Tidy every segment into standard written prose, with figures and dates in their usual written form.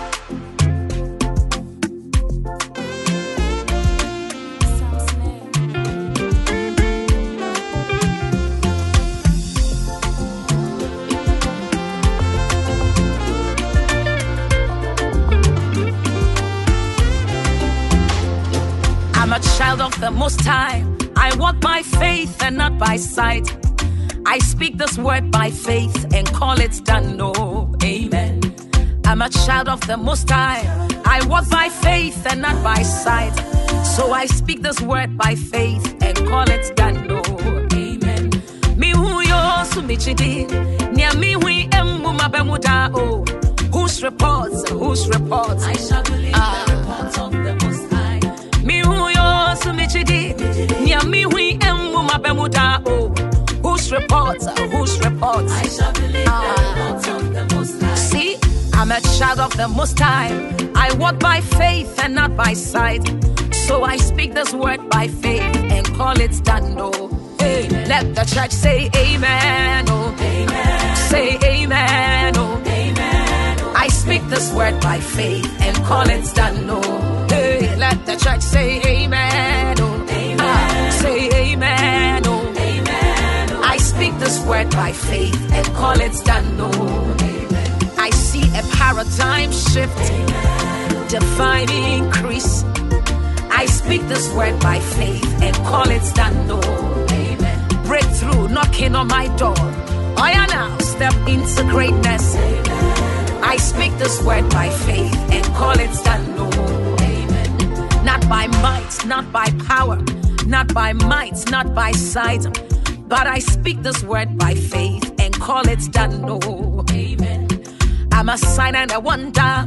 I'm a child of the Most High. I walk by faith and not by sight. I speak this word by faith and call it done. No, amen. I'm a child of the Most High. I walk by faith and not by sight. So I speak this word by faith and call it done. No, amen. Mi huyo sumichidi, nia mi hui emu mabemuda o. Whose reports? Whose reports? I shall believe the reports of the Most High. Mi huyo sumichidi, nia mi hui emu mabemuda o. Whose reports? Whose reports? I shall believe the reports of the Most High. See, I'm a child of the Most High. I walk by faith and not by sight. So I speak this word by faith and call it done. No, hey, let the church say amen. Oh, amen. Say amen. Oh, amen. I speak this word by faith and call it done. No, hey, let the church say amen. Oh, amen. Say amen. Oh, amen. I speak this word by faith and call it done. No, amen. I see a paradigm shift, amen. Divine increase. I speak this word by faith and call it done. No, amen. Breakthrough knocking on my door. I now step into greatness. Amen. I speak this word by faith and call it done. No, amen. Not by might, not by power, not by might, not by sight, but I speak this word by faith and call it done. No, amen. I'm a sign and a wonder.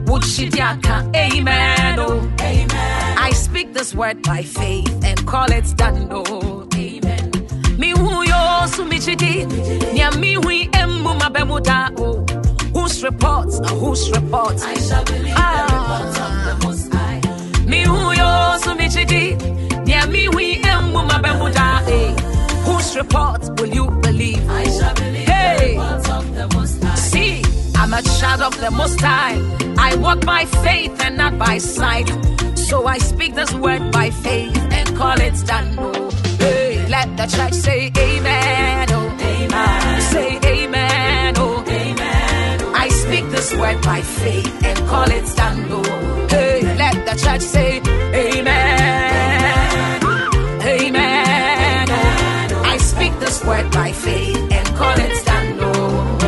Amen. Oh, amen. I speak this word by faith and call it done. Oh, amen. Mi huyo sumichidi, nia mi hui emu mabemuda o. Whose reports? Whose reports? I shall believe the reports of the Most High. Mi huyo sumichidi, nia mi hui emu mabemuda e. Whose reports will you believe? I shall believe the reports of the Most High. See, I'm a child of the Most High. I walk by faith and not by sight. So I speak this word by faith and call it done. Oh, hey, let the church say amen. Oh, amen. Say amen. Oh, amen. I speak this word by faith and call it done. Oh, hey, let the church say amen. Amen. Oh, I speak this word by faith and call it done. Oh,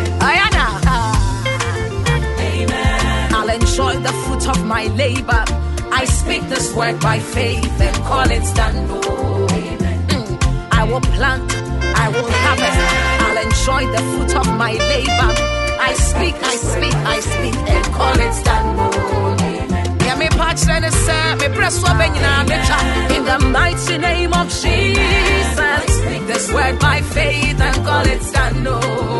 enjoy the fruit of my labor. I speak this word by faith and call it done. Oh, amen. I will plant, I will harvest. I'll enjoy the fruit of my labor. I speak and call it done. Oh, amen. Yeah, me patch and me press in the mighty name of Jesus. I speak this word by faith and call it done. Oh,